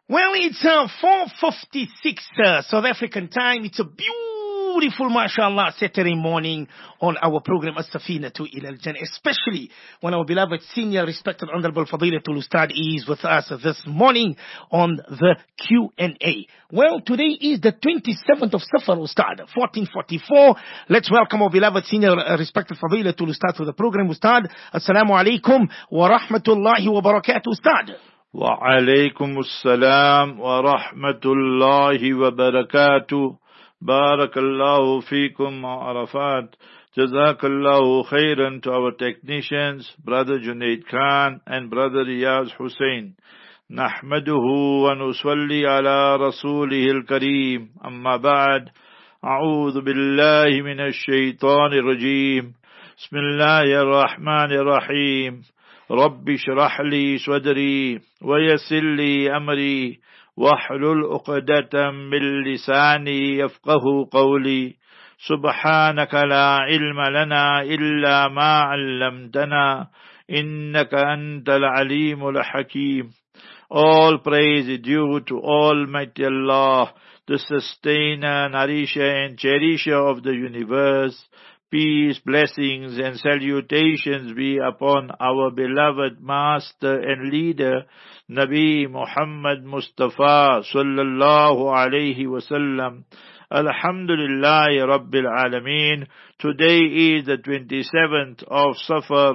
Well, it's 4:56 South African time. It's a beautiful, mashallah, Saturday morning on our program As-Safina to Ilal Jannah, especially when our beloved senior, respected, honorable Fadilatul Ustad is with us this morning on the Q&A. Well, today is the 27th of Safar, Ustad, 1444. Let's welcome our beloved senior, respected Fadilatul Ustad to the program. Ustad, Assalamu alaikum wa rahmatullahi wa barakatuh, Ustad. وعليكم السلام ورحمة الله وبركاته بارك الله فيكم عرفات جزاك الله خيرا. To our technicians, Brother Junaid Khan and Brother Riyaz Hussein, نحمده ونصلي على رسوله الكريم أما بعد أعوذ بالله من الشيطان الرجيم بسم الله الرحمن الرحيم رب اشرح لي صدري ويسر لي أمري واحلل عقدة من لساني يفقه قولي سبحانك لا علم لنا إلا ما علمتنا إنك أنت العليم الحكيم. All praise is due to Almighty Allah, the sustainer, nourisher and cherisher of the universe. Peace, blessings and salutations be upon our beloved master and leader, Nabi Muhammad Mustafa sallallahu alayhi wasallam. Alhamdulillahi Rabbil Alameen. Today is the 27th of Safar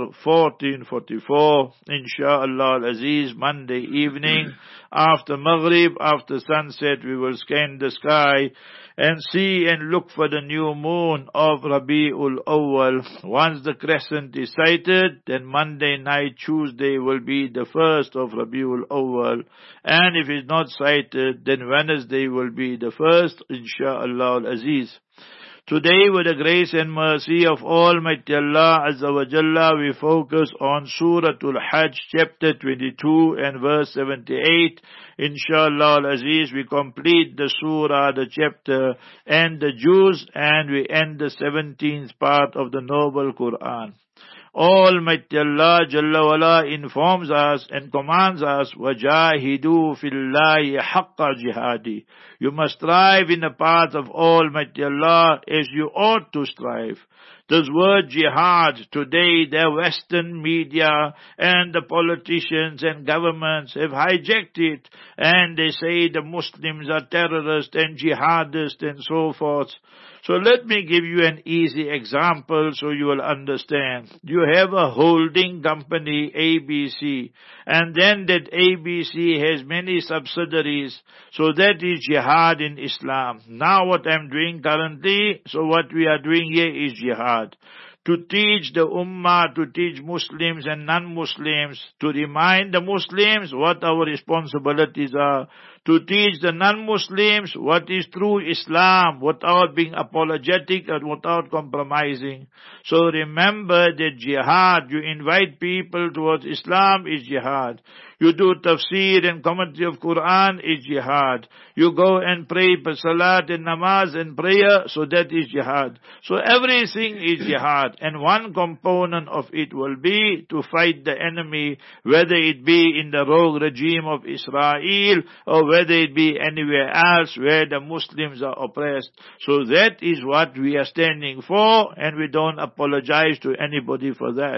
1444. Insha'Allah al-Aziz, Monday evening. After Maghrib, after sunset, we will scan the sky and see and look for the new moon of Rabi'ul Awwal. Once the crescent is sighted, then Monday night, Tuesday will be the first of Rabi'ul Awwal. And if it's not sighted, then Wednesday will be the first, Insha'Allah al-Aziz. Today, with the grace and mercy of Almighty Allah Azza wa Jalla, we focus on Suratul Hajj, chapter 22 and verse 78. Inshallah al-Aziz, we complete the surah, the chapter, and the juz, and we end the 17th part of the Noble Quran. Almighty Allah Jalla wala informs us and commands us, وَجَاهِدُوا فِي اللَّهِ حَقَّ جِهَادِ. You must strive in the path of Almighty Allah as you ought to strive. This word jihad, today the Western media and the politicians and governments have hijacked it, and they say the Muslims are terrorists and jihadists and so forth. So let me give you an easy example so you will understand. You have a holding company, ABC, and then that ABC has many subsidiaries. So that is jihad in Islam. Now what I'm doing currently, so what we are doing here is jihad. To teach the Ummah, to teach Muslims and non-Muslims, to remind the Muslims what our responsibilities are, to teach the non-Muslims what is true Islam, without being apologetic and without compromising. So remember that jihad, you invite people towards Islam, is jihad. You do tafsir and commentary of Quran, is jihad. You go and pray for salat and namaz and prayer, so that is jihad. So everything is jihad, and one component of it will be to fight the enemy, whether it be in the rogue regime of Israel or whether it be anywhere else where the Muslims are oppressed. So that is what we are standing for, and we don't apologize to anybody for that.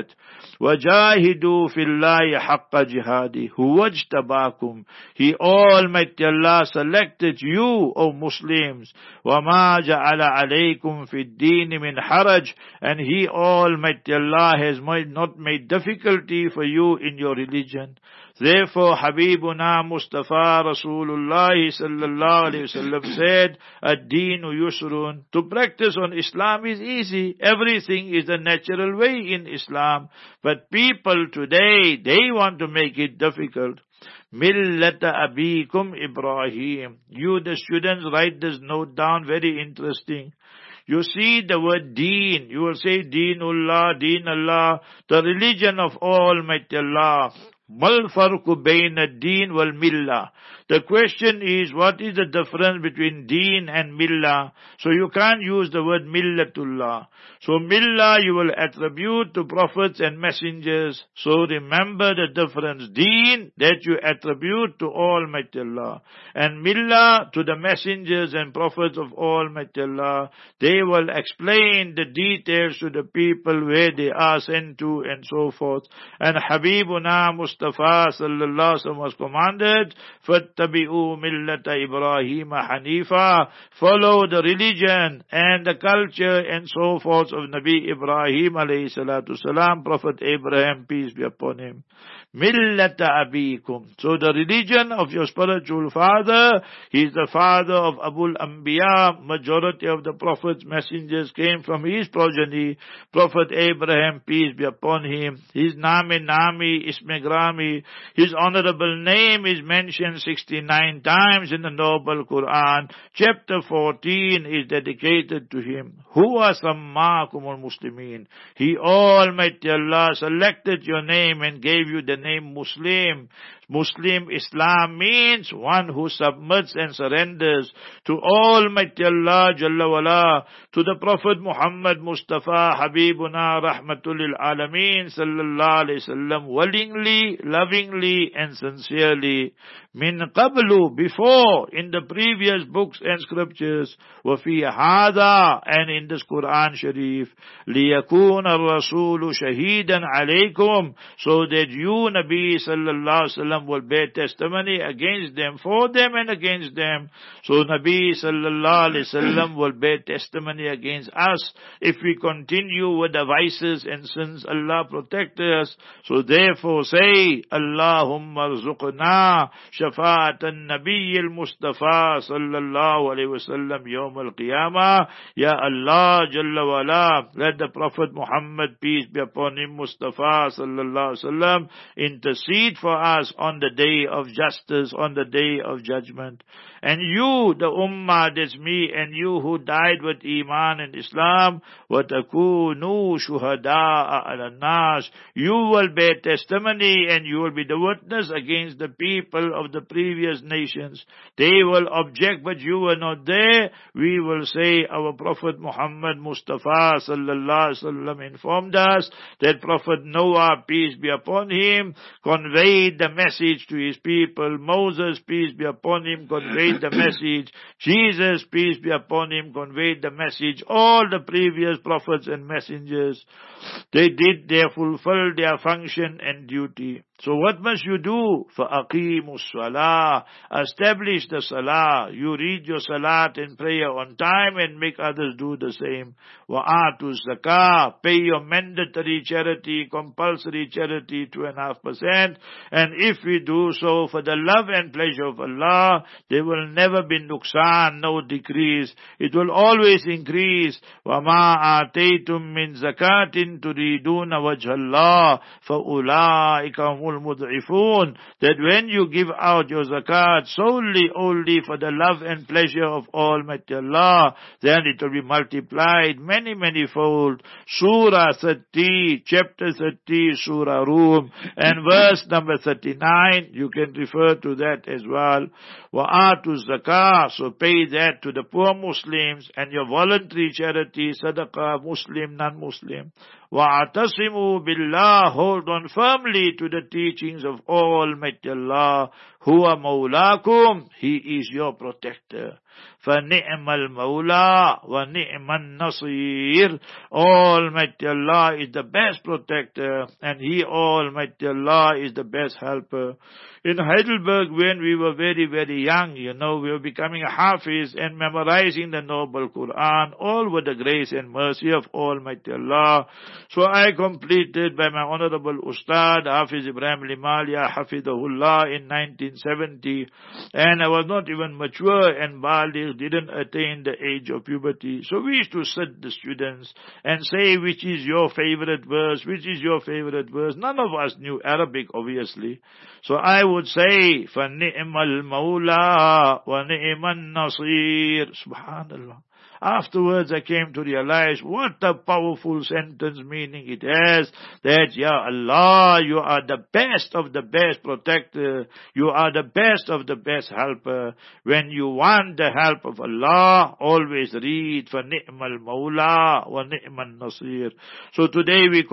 وَجَاهِدُوا فِي اللَّهِ حَقَّ جِهَادِهِ هُوَ اجْتَبَاكُمْ. He, Almighty Allah, selected you, O Muslims. وَمَا جَعَلَ عَلَيْكُمْ فِي الدِّينِ مِنْ حَرَجٍ. And He, Almighty Allah, has not made difficulty for you in your religion. Therefore, Habibuna Mustafa Rasulullah sallallahu alayhi wasallam said, Ad-Deenu Yusrun. To practice on Islam is easy. Everything is the natural way in Islam. But people today, they want to make it difficult. Millata Abikum Ibrahim. You, the students, write this note down, very interesting. You see the word deen, you will say Deenullah, Deen Allah, the religion of Almighty Allah. Mal farqu bayna ad-din wal millah. The question is, what is the difference between deen and millah? So you can't use the word millatullah. So millah you will attribute to prophets and messengers. So remember the difference. Deen, that you attribute to Almighty Allah. And millah to the messengers and prophets of Almighty Allah. They will explain the details to the people where they are sent to and so forth. And Habibuna Mustafa sallallahu alaihi wasallam was commanded, فَاتَّبِعُوا مِلَّةَ إِبْرَاهِيمَ حَنِيفًا. Follow the religion and the culture and so forth of Nabi Ibrahim alayhi salatu salam, Prophet Abraham, peace be upon him. Millata abikum. So the religion of your spiritual father, he is the father of Abul Anbiya. Majority of the prophets, messengers came from his progeny. Prophet Abraham, peace be upon him. His Nami, Isme Grami, his honorable name is mentioned 69 times in the Noble Quran. Chapter 14 is dedicated to him. Huwa sammakumul muslimin. He, Almighty Allah, selected your name and gave you the name Muslim. Muslim, Islam means one who submits and surrenders to Almighty Allah Jalla wala, to the Prophet Muhammad Mustafa Habibuna Rahmatul lil Alameen sallallahu alayhi wasallam, willingly, lovingly and sincerely. Min qablu, before, in the previous books and scriptures, wa fi hada, and in this Quran Sharif, liyakuna ar-rasulu shahidan alaykum, so that you Nabi sallallahu alayhi wasallam will bear testimony against them, for them and against them. So Nabi sallallahu alayhi wasallam will bear testimony against us if we continue with the vices and sins. Allah protect us. So therefore say, Allahumma rzuqna shafa'at an-nabiy al-Mustafa sallallahu alayhi wasallam yawm al-qiyamah. Ya Allah Jalla wala, let the Prophet Muhammad, peace be upon him, Mustafa sallallahu alayhi wasallam, intercede for us on the day of justice, on the day of judgment. And you, the ummah, that's me and you who died with Iman and Islam, وَتَكُونُوا شُهَدَاءَ عَلَى النَّاسِ, you will bear testimony and you will be the witness against the people of the previous nations. They will object, but you were not there. We will say, our Prophet Muhammad Mustafa sallallahu alaihi wasallam informed us that Prophet Noah, peace be upon him, conveyed the message to his people. Moses, peace be upon him, conveyed the message. Jesus, peace be upon him, conveyed the message. All the previous prophets and messengers, they fulfilled their function and duty. So what must you do? فَأَقِيمُوا الصَّلَاةِ, establish the salah. You read your salat and prayer on time and make others do the same. وَآتُوا الزَّكَاةِ, pay your mandatory charity, compulsory charity, 2.5%. And if we do so for the love and pleasure of Allah, there will never be nuqsan, no decrease. It will always increase. وَمَا آتَيْتُم مِّن زَكَاةٍ تُرِيدُونَ وَجْهَ اللَّهِ فَأُولَٰئِكَ mud'ifun, that when you give out your zakat solely only for the love and pleasure of Almighty Allah, then it will be multiplied many fold. Surah 30, chapter 30, Surah Rum, and verse number 39, you can refer to that as well. Wa'atu zakah, so pay that to the poor Muslims, and your voluntary charity, sadaqah, Muslim, non-Muslim. وَاعْتَصِمُوا بِاللَّهِ, hold on firmly to the teachings of Almighty Allah. Huwa mawlakum, He is your protector. فَنِعْمَ الْمَوْلَى وَنِعْمَ النَّصِيرُ, Almighty Allah is the best protector, and He, Almighty Allah, is the best helper. In Heidelberg, when we were very young, we were becoming a hafiz and memorizing the Noble Quran, all with the grace and mercy of Almighty Allah. So I completed by my honorable Ustad, Hafiz Ibrahim Limalia, Hafidahullah, in 1970. And I was not even mature and baligh, didn't attain the age of puberty. So we used to sit the students and say, which is your favorite verse? Which is your favorite verse? None of us knew Arabic, obviously. So I would say, فَنِعْمَ الْمَوْلَى وَنِعْمَ النَّصِيرُ. Subhanallah. Afterwards I came to realize what a powerful sentence meaning it has, that, Ya Allah, you are the best of the best protector, you are the best of the best helper. When you want the help of Allah, always read for ni'mal mawla wa ni'mal nasir. So today we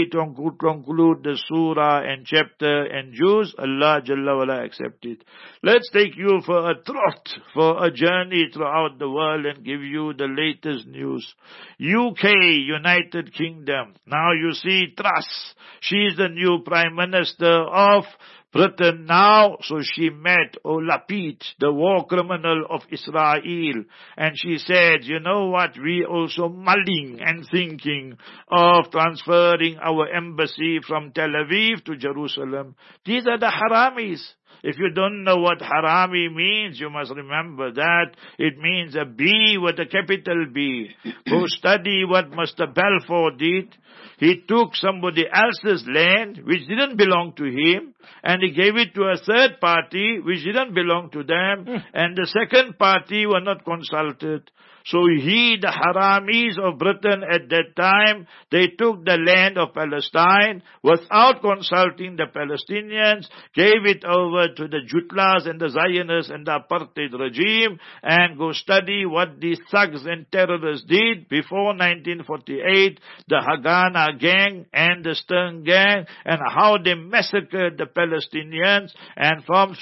conclude the surah and chapter and juz. Allah Jalla wala accept it. Let's take you for a trot, for a journey throughout the world and give you the latest news. UK, United Kingdom. Now you see Truss. She is the new Prime Minister of Britain now. So she met Lapid, the war criminal of Israel, and she said, you know what, we also mulling and thinking of transferring our embassy from Tel Aviv to Jerusalem. These are the haramis. If you don't know what harami means, you must remember that it means a B with a capital B. Go study what Mr. Balfour did. He took somebody else's land which didn't belong to him, and he gave it to a third party which didn't belong to them, and the second party were not consulted. So the haramis of Britain at that time, they took the land of Palestine without consulting the Palestinians, gave it over to the Jutlas and the Zionists and the apartheid regime, and go study what these thugs and terrorists did before 1948, the Haganah gang and the Stern gang, and how they massacred the Palestinians, and from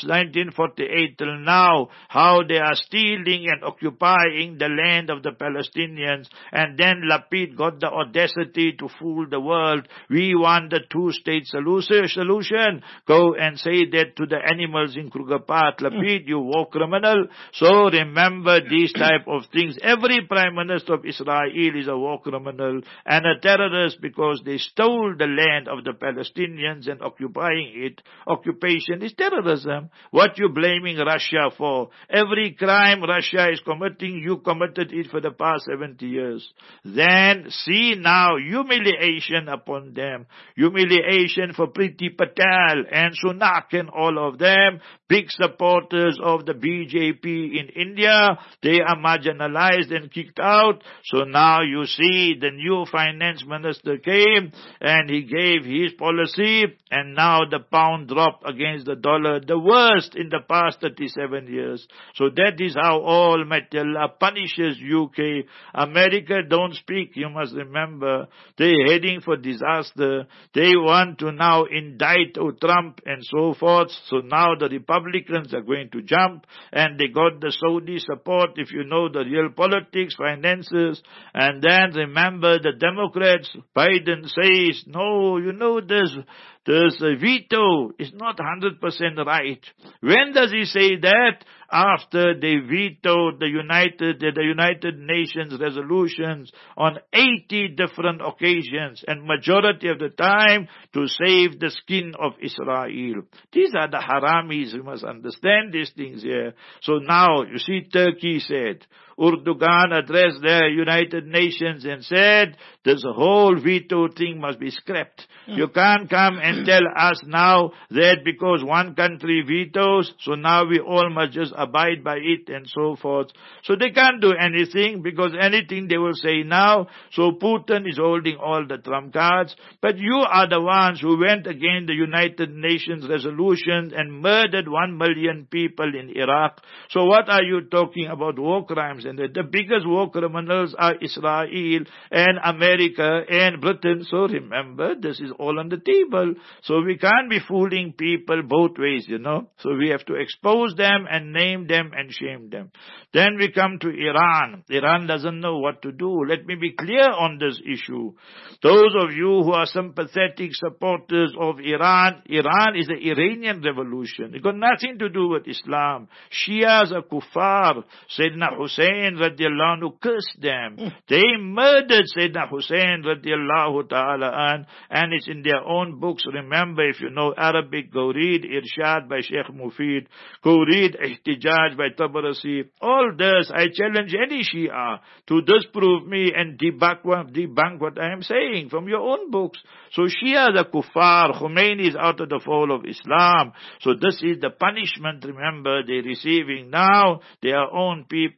1948 till now, how they are stealing and occupying the land of the Palestinians. And then Lapid got the audacity to fool the world. We want the two-state solution. Go and say that to the animals in Kruger Park. Lapid, you war criminal. So remember these type of things. Every Prime Minister of Israel is a war criminal and a terrorist because they stole the land of the Palestinians and occupying it. Occupation is terrorism. What you blaming Russia for? Every crime Russia is committing, you committed it for the past 70 years. Then see now humiliation upon them. Humiliation for Priti Patel and Sunak and all of them, big supporters of the BJP in India. They are marginalized and kicked out. So now you see the new finance minister came and he gave his policy, and now the pound dropped against the dollar, the worst in the past 37 years. So that is how Almighty Allah punishes UK. America don't speak, you must remember. They're heading for disaster. They want to now indict Trump and so forth. So now the Republicans are going to jump, and they got the Saudi support, if you know the real politics, finances. And then remember the Democrats, Biden says, no, you know this veto is not 100% right. When does he say that? After they vetoed the United Nations resolutions on 80 different occasions, and majority of the time to save the skin of Israel. These are the haramis. We must understand these things here. So now, you see, Turkey said, Erdogan addressed the United Nations and said, this whole veto thing must be scrapped. You can't come and tell us now that because one country vetoes, so now we all must just abide by it and so forth. So they can't do anything, because anything they will say now. So Putin is holding all the trump cards. But you are the ones who went against the United Nations resolutions and murdered 1 million people in Iraq. So what are you talking about war crimes? And the biggest war criminals are Israel and America and Britain. So remember, this is all on the table. So we can't be fooling people both ways, you know. So we have to expose them and name them and shame them. Then we come to Iran. Iran doesn't know what to do. Let me be clear on this issue. Those of you who are sympathetic supporters of Iran, Iran is the Iranian revolution. It got nothing to do with Islam. Shias are kuffar. Sayyidina Hussein radiallahu anhu cursed them. They murdered Sayyidina Hussein radiallahu ta'ala an, and it's in their own books. Remember, if you know Arabic, go read Irshad by Sheikh Mufid. Go read Ihtijaj by Tabarasi. All this, I challenge any Shia to disprove me and debunk what I am saying from your own books. So Shia the kuffar, Khomeini is out of the fold of Islam. So this is the punishment, remember, they're receiving now. Their own people standing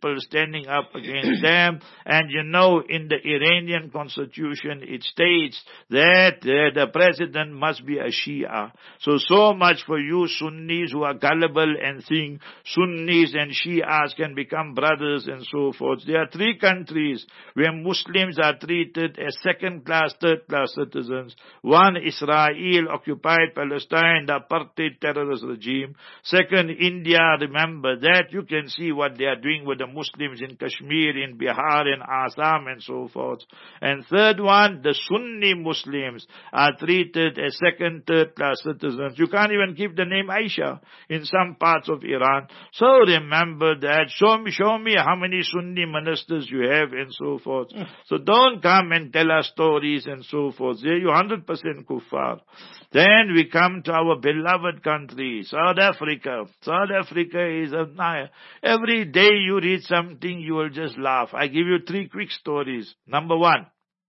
standing up against them. And you know, in the Iranian constitution, it states that the president must be a Shia. So much for you Sunnis who are gullible and think Sunnis and Shias can become brothers and so forth. There are 3 countries where Muslims are treated as second-class, third-class citizens. 1, Israel, occupied Palestine, the apartheid terrorist regime. 2nd, India. Remember that. You can see what they are doing with the Muslims in Kashmir, in Bihar, in Assam, and so forth. And 3rd one, the Sunni Muslims are treated as second, third-class citizens. You can't even keep the name Aisha in some parts of Iran. So remember that. Show me how many Sunni ministers you have and so forth. So don't come and tell us stories and so forth. You're 100% kuffar. Then we come to our beloved country, South Africa. South Africa is every day you read something, you will just laugh. I give you 3 quick stories. Number 1.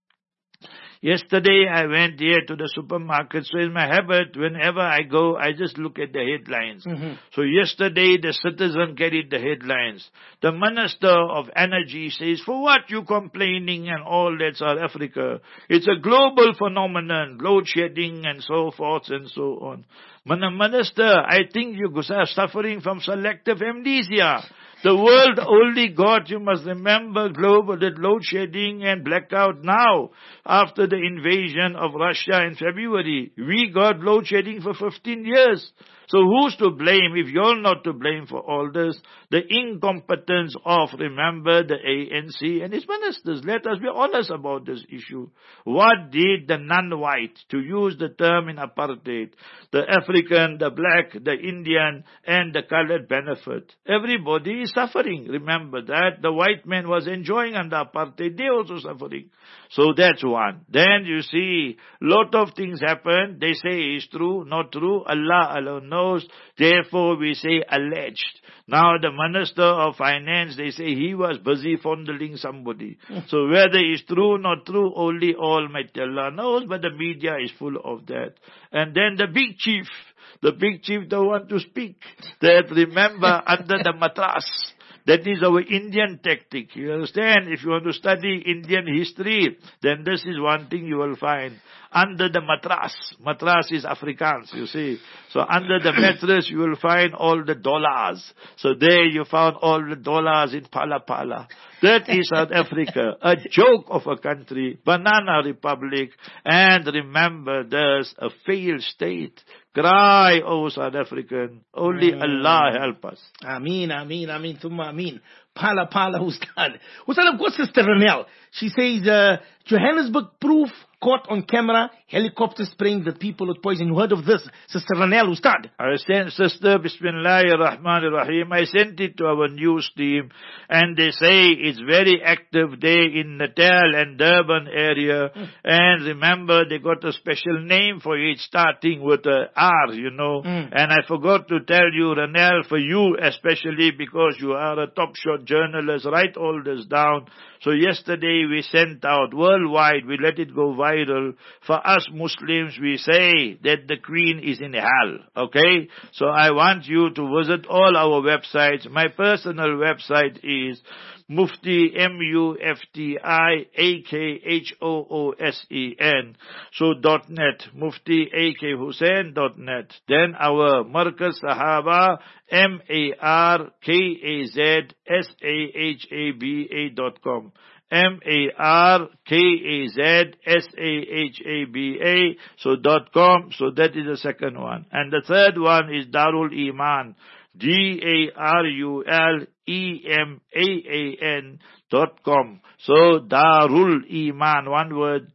Yesterday I went here to the supermarket, so it's my habit, whenever I go, I just look at the headlines. So yesterday the Citizen carried the headlines. The Minister of Energy says, for what you complaining and all that, South Africa? It's a global phenomenon, load shedding and so forth and so on. Minister, I think you are suffering from selective amnesia. The world only got, you must remember, global load shedding and blackout now. After the invasion of Russia in February, we got load shedding for 15 years. So who's to blame if you're not to blame for all this? The incompetence of, remember, the ANC and its ministers. Let us be honest about this issue. What did the non-white, to use the term in apartheid, the African, the black, the Indian, and the colored benefit? Everybody is suffering. Remember that. The white man was enjoying under apartheid. They also suffering. So that's one. Then you see, lot of things happen. They say it's true, not true. Allah alone knows. Therefore we say alleged. Now the Minister of Finance, they say he was busy fondling somebody. So whether it's true, not true, only Almighty Allah knows, but the media is full of that. And then the big chief don't want to speak. That remember under the matras. That is our Indian tactic. You understand? If you want to study Indian history, then this is one thing you will find. Under the matras. Matras is Afrikaans, you see. So under the mattress, you will find all the dollars. So there you found all the dollars in Pala Pala. That is South Africa. A joke of a country. Banana republic. And remember, there's a failed state. Cry, O South African. Only Allah help us. Ameen, ameen, ameen, thumma ameen. Pala, pala, Ustad. Ustad, I've got Sister Ranel. She says, Johannesburg proof caught on camera, helicopter spraying the people with poison. You heard of this, Sister Ranel, Ustad? I sent, Sister, Bismillahir Rahmanir Rahim. I sent it to our news team, and they say it's very active there in Natal and Durban area. And remember, they got a special name for it, starting with a R, you know. And I forgot to tell you, Ranel, for you especially, because you are a top shot journalist, write all this down. So yesterday we sent out worldwide, we let it go viral. For us Muslims, we say that the Queen is in hell. Okay? So I want you to visit all our websites. My personal website is Mufti, MUFTIAKHOOSEN. So .net, Mufti AK Hussain.net. Then our Markaz Sahaba, MARKAZSAHABA.com. MARKAZSAHABA. So .com. So that is the second one. And the third one is Darul Iman. DARULEMAAN.com. So Darul Iman, one word,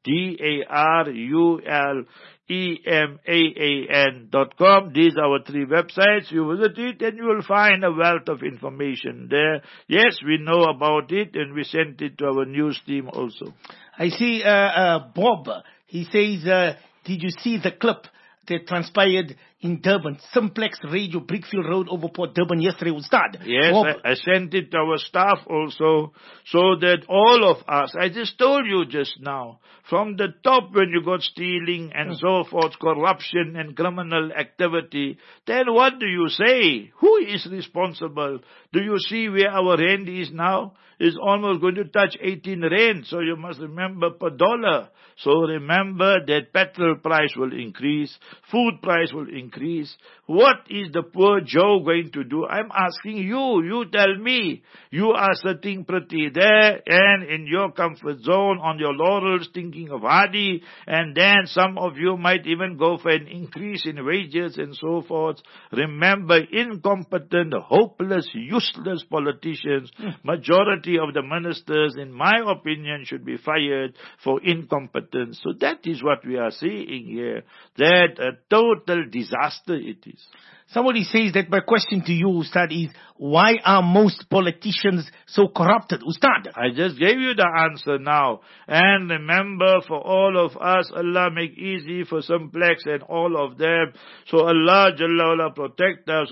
DARULEMAAN.com. These are our 3 websites. You visit it and you will find a wealth of information there. Yes, we know about it and we sent it to our news team also. I see Bob. He says, did you see the clip that transpired in Durban. Simplex Radio, Brickfield Road over Port Durban yesterday, Ustad. Yes, I sent it to our staff also, so that all of us, I just told you just now, from the top when you got stealing and so forth, corruption and criminal activity, then what do you say? Who is responsible? Do you see where our rand is now? It's almost going to touch 18 rand, so you must remember per dollar. So remember that petrol price will increase, food price will increase. What is the poor Joe going to do? I'm asking you, you tell me. You are sitting pretty there and in your comfort zone on your laurels thinking of Hadi, and then some of you might even go for an increase in wages and so forth. Remember, incompetent, hopeless, useless politicians, majority of the ministers, in my opinion, should be fired for incompetence. So that is what we are seeing here, that a total disaster it is. Somebody says that my question to you, Ustad, is why are most politicians so corrupted, Ustad? I just gave you the answer now. And remember, for all of us, Allah make easy for Simplex and all of them. So Allah Jalla wala protect us.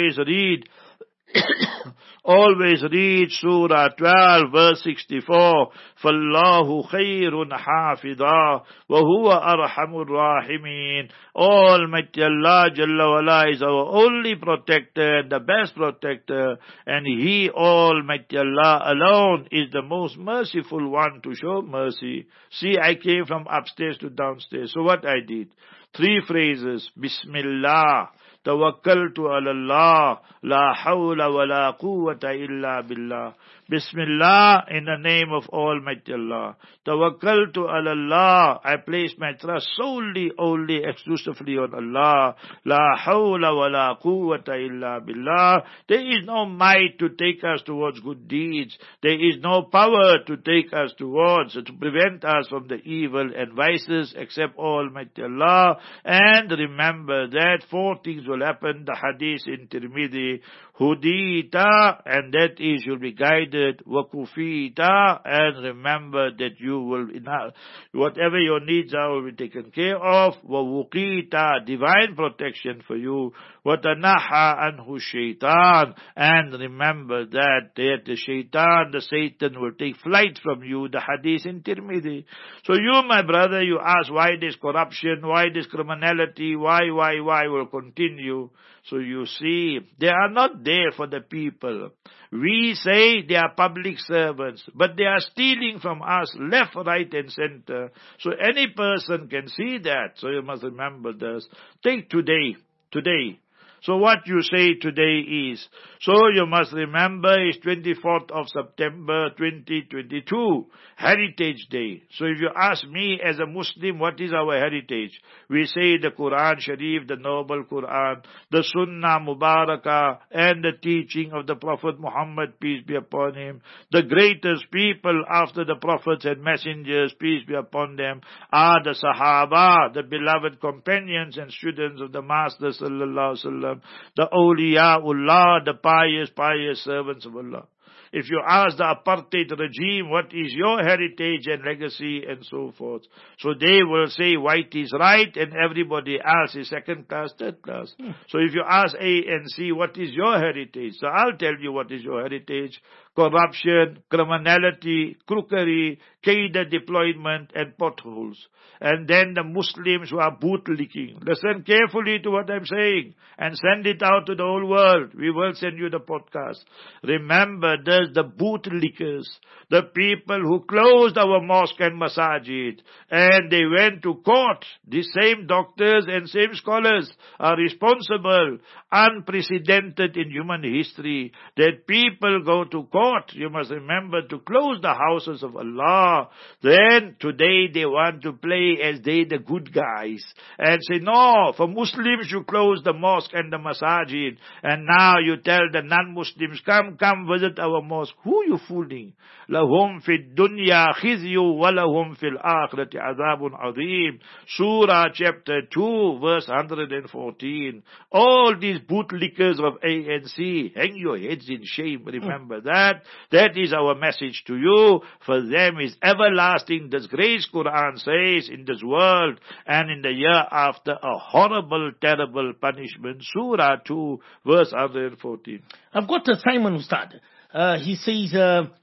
Always read Surah 12 verse 64. فَاللَّهُ خَيْرٌ حَافِظًا وَهُوَ أَرْحَمُ الرَّاحِمِينَ. Almighty Allah Jalla wala is our only protector, the best protector, and He, Almighty Allah alone, is the most merciful one to show mercy. See, I came from upstairs to downstairs. So what I did? 3 phrases. Bismillah. توكلت على الله لا حول ولا قوة إلا بالله. Bismillah, in the name of Almighty Allah. Tawakkaltu ala Allah. I place my trust solely, only, exclusively on Allah. La hawla wa la quwwata illa billah. There is no might to take us towards good deeds. There is no power to take us towards, to prevent us from the evil and vices except Almighty Allah. And remember that 4 things will happen. The hadith in Tirmidhi. Hudita, and that is you'll be guided. Wakufita, and remember that you will, whatever your needs are will be taken care of. Wawukita, divine protection for you. Watanaha anhu shaitan, and remember that the shaitan, the Satan will take flight from you. The hadith in Tirmidhi. So you, my brother, you ask why this corruption, why this criminality, why will continue. So you see, they are not there for the people. We say they are public servants, but they are stealing from us left, right and center. So any person can see that. So you must remember this. Take today. So what you say today is, so you must remember it's 24th of September 2022, Heritage Day. So if you ask me as a Muslim, what is our heritage? We say the Quran Sharif, the Noble Quran, the Sunnah Mubarakah, and the teaching of the Prophet Muhammad, peace be upon him. The greatest people after the prophets and messengers, peace be upon them, are the Sahaba, the beloved companions and students of the Master Sallallahu Alaihi Wasallam. The awliyaullah, the pious servants of Allah. If you ask the apartheid regime, what is your heritage and legacy and so forth? So they will say white is right and everybody else is second class, third class. So if you ask A and C, what is your heritage? So I'll tell you what is your heritage. Corruption, criminality, crookery, cadre deployment and potholes. And then the Muslims who are bootlicking. Listen carefully to what I'm saying and send it out to the whole world. We will send you the podcast. Remember, there's the bootlickers, the people who closed our mosque and masajid, and they went to court. The same doctors and same scholars are responsible, unprecedented in human history, that people go to court. You must remember to close the houses of Allah. Then today they want to play as they the good guys and say, no, for Muslims you close the mosque and the masajid, and now you tell the non-Muslims, come visit our mosque. Who you fooling? لَهُمْ فِي الدُّنْيَا خِزْيُ وَلَهُمْ فِي الْآخِرَةِ عَذَابٌ عَظِيمٌ. Surah chapter 2 verse 114. All these bootlickers of ANC, hang your heads in shame. Remember that. That is our message to you. For them is everlasting disgrace, Quran says, in this world and in the year after, a horrible, terrible punishment. Surah 2 verse 114. I've got Simon Ustad. He says,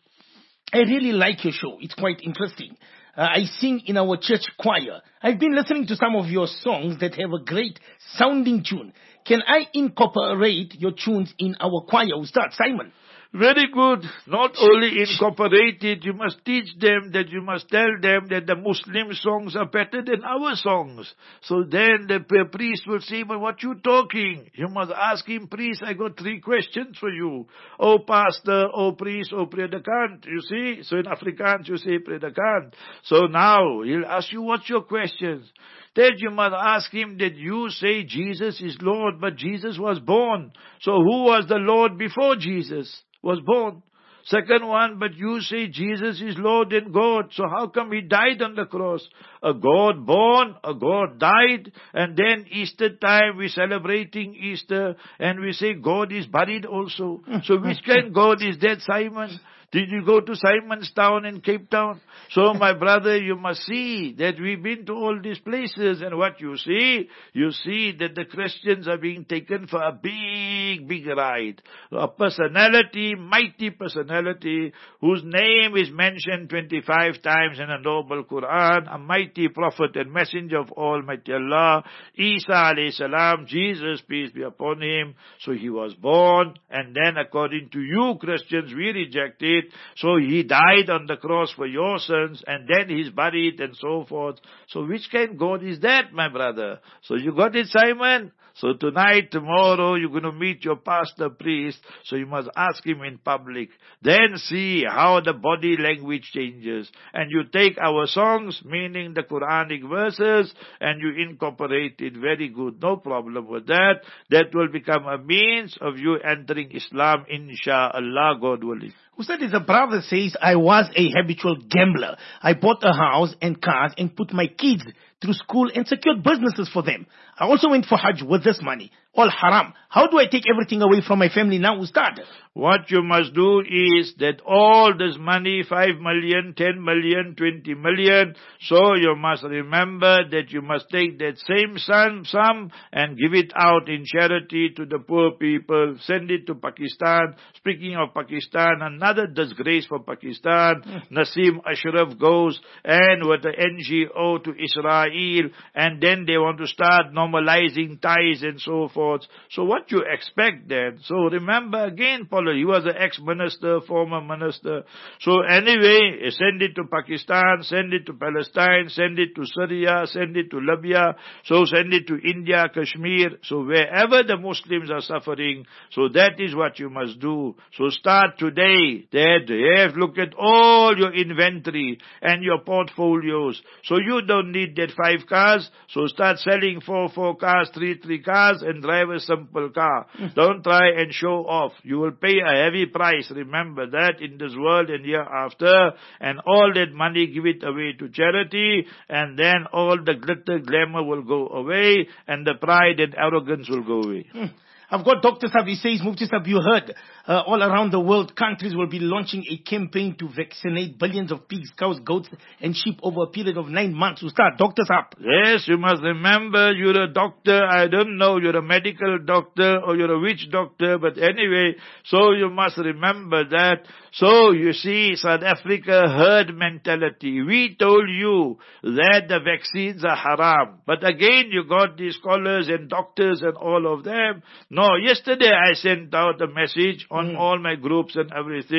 I really like your show. It's quite interesting. I sing in our church choir. I've been listening to some of your songs that have a great sounding tune. Can I incorporate your tunes in our choir, Ustad Simon? Very good. Not only incorporate it, you must teach them that you must tell them that the Muslim songs are better than our songs. So then the priest will say, but what you talking? You must ask him, priest, I got 3 questions for you. Oh pastor, oh priest, oh predicant. You see? So in Afrikaans you say predicant. So now he'll ask you, what's your questions? Then you must ask him that you say Jesus is Lord, but Jesus was born. So who was the Lord before Jesus was born? Second one, but you say Jesus is Lord and God. So how come he died on the cross? A God born, a God died, and then Easter time we're celebrating Easter and we say God is buried also. So which kind God is that, Simon? Did you go to Simonstown in Cape Town? So my brother, you must see that we've been to all these places, and what you see that the Christians are being taken for a big, big ride. A personality, mighty personality, whose name is mentioned 25 times in the Noble Quran, a mighty prophet and messenger of Almighty Allah, Isa alayhi salam, Jesus, peace be upon him. So he was born, and then according to you Christians, we reject it. So he died on the cross for your sins, and then he's buried and so forth. So which kind of God is that, my brother? So you got it, Simon? So tonight, tomorrow, you're going to meet your pastor priest, so you must ask him in public. Then see how the body language changes. And you take our songs, meaning the Quranic verses, and you incorporate it. Very good. No problem with that. That will become a means of you entering Islam, insha'Allah, God willing. Ustad, as a brother says, I was a habitual gambler. I bought a house and cars and put my kids through school and secured businesses for them. I also went for Hajj with this money. All haram. How do I take everything away from my family now, Ustad? What you must do is that all this money, 5 million, 10 million, 20 million, so you must remember that you must take that same sum and give it out in charity to the poor people. Send it to Pakistan. Speaking of Pakistan, another disgrace for Pakistan. Nasim Ashraf goes and with the NGO to Israel, and then they want to start normalizing ties and so forth. So what you expect then? So remember again, Paulo, he was an ex-minister, former minister. So anyway, send it to Pakistan, send it to Palestine, send it to Syria, send it to Libya, so send it to India, Kashmir. So wherever the Muslims are suffering, so that is what you must do. So start today. That look at all your inventory and your portfolios. So you don't need that 5 cars. So start selling 4 cars, 3 cars, and drive a simple car. Don't try and show off. You will pay a heavy price. Remember that in this world and hereafter. And all that money, give it away to charity. And then all the glitter, glamour will go away. And the pride and arrogance will go away. I've got Dr. Sab, he says, Mufti Sab, you heard, all around the world, countries will be launching a campaign to vaccinate billions of pigs, cows, goats, and sheep over a period of 9 months. Ustad, Dr. Sab. Yes, you must remember, you're a doctor, I don't know, you're a medical doctor or you're a witch doctor, but anyway, so you must remember that. So you see, South Africa herd mentality. We told you that the vaccines are haram. But again, you got these scholars and doctors and all of them. No, yesterday I sent out a message on all my groups and everything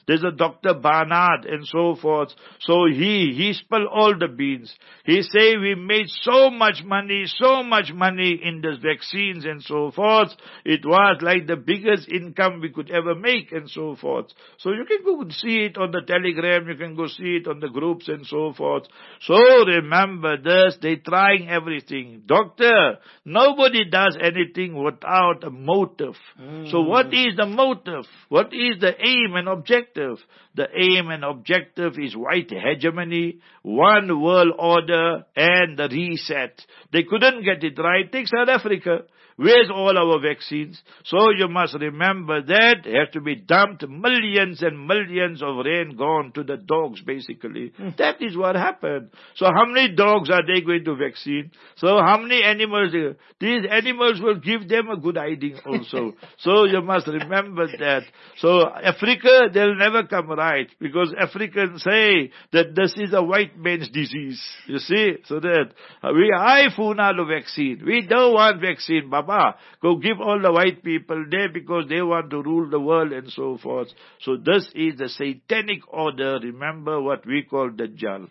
There's a Dr. Barnard and so forth. So he spilled all the beans. He say we made so much money in this vaccines and so forth. It was like the biggest income we could ever make and so forth. So you can go see it on the Telegram, you can go see it on the groups and so forth. So remember this, they trying everything. Doctor, nobody does anything without a motive. So what is the motive? What is the aim and objective? The aim and objective is white hegemony, one world order, and the reset. They couldn't get it right. Take South Africa. Where's all our vaccines? So you must remember that have to be dumped. Millions and millions of rain gone to the dogs, basically. That is what happened. So how many dogs are they going to vaccine? So how many animals? These animals will give them a good hiding also. So you must remember that. So Africa, they'll never come right because Africans say that this is a white man's disease. You see? So that I Funalo vaccine. We don't want vaccine, Baba. Go give all the white people there because they want to rule the world and so forth. So this is the satanic order. Remember what we call Dajjal.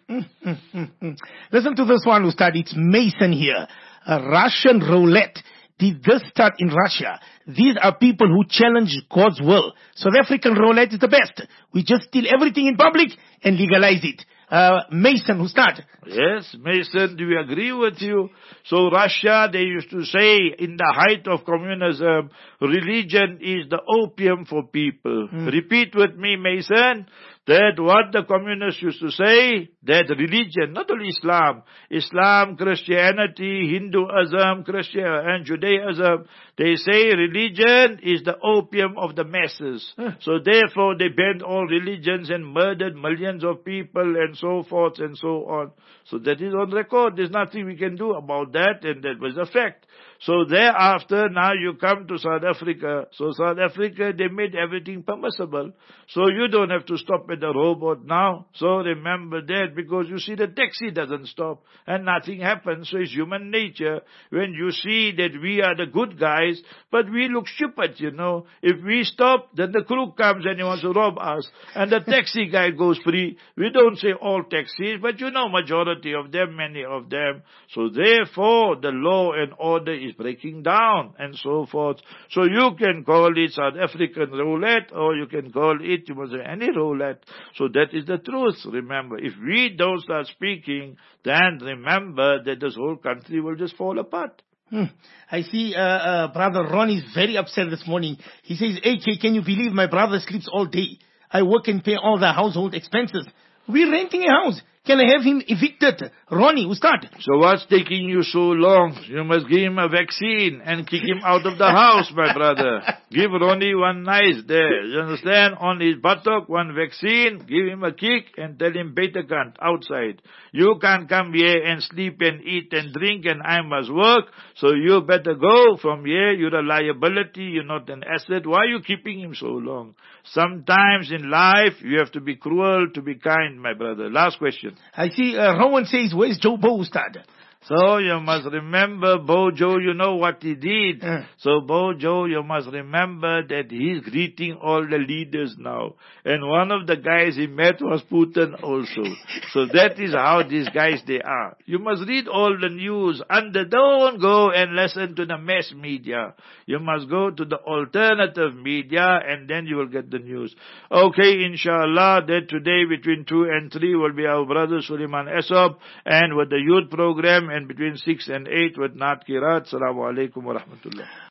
Listen to this one, Ustad. It's Mason here. A Russian roulette. Did this start in Russia? These are people who challenge God's will. South African roulette is the best. We just steal everything in public and legalize it. Mason, who started? Yes, Mason, do we agree with you? So Russia, they used to say in the height of communism, religion is the opium for people. Repeat with me, Mason, that what the communists used to say, that religion, not only Islam, Christianity, Hinduism, Christian and Judaism, they say religion is the opium of the masses. So therefore they banned all religions and murdered millions of people and so forth and so on. So that is on record. There's nothing we can do about that, and that was a fact. So thereafter, now you come to South Africa. So South Africa, they made everything permissible. So you don't have to stop at the robot now. So remember that, because you see the taxi doesn't stop and nothing happens. So it's human nature. When you see that we are the good guys, but we look stupid, you know. If we stop, then the crook comes and he wants to rob us. And the taxi guy goes free. We don't say all taxis, but you know majority of them, many of them. So therefore, the law and order is breaking down and so forth. So you can call it South African roulette, or you can call it, you must say, any roulette. So that is the truth. Remember, if we don't start speaking, then remember that this whole country will just fall apart. I see Brother Ron is very upset this morning. He says, AK, can you believe my brother sleeps all day? I work and pay all the household expenses. We're renting a house. Can I have him evicted? Ronnie, who start? So what's taking you so long? You must give him a vaccine and kick him out of the house, my brother. Give Ronnie one nice there. You understand? On his buttock, one vaccine, give him a kick and tell him, beta cunt, outside. You can't come here and sleep and eat and drink and I must work. So you better go from here. You're a liability. You're not an asset. Why are you keeping him so long? Sometimes in life, you have to be cruel to be kind, my brother. Last question. I see Rowan says, where's Joe Bostad? So you must remember, Bojo, you know what he did. So Bojo, you must remember that he's greeting all the leaders now. And one of the guys he met was Putin also. So that is how these guys they are. You must read all the news. And don't go and listen to the mass media. You must go to the alternative media and then you will get the news. Okay, inshallah, that today between 2 and 3 will be our brother Suleiman Esop, and with the youth program, and between 6 and 8 with Nat Kirat. Assalamu alaikum wa rahmatullah.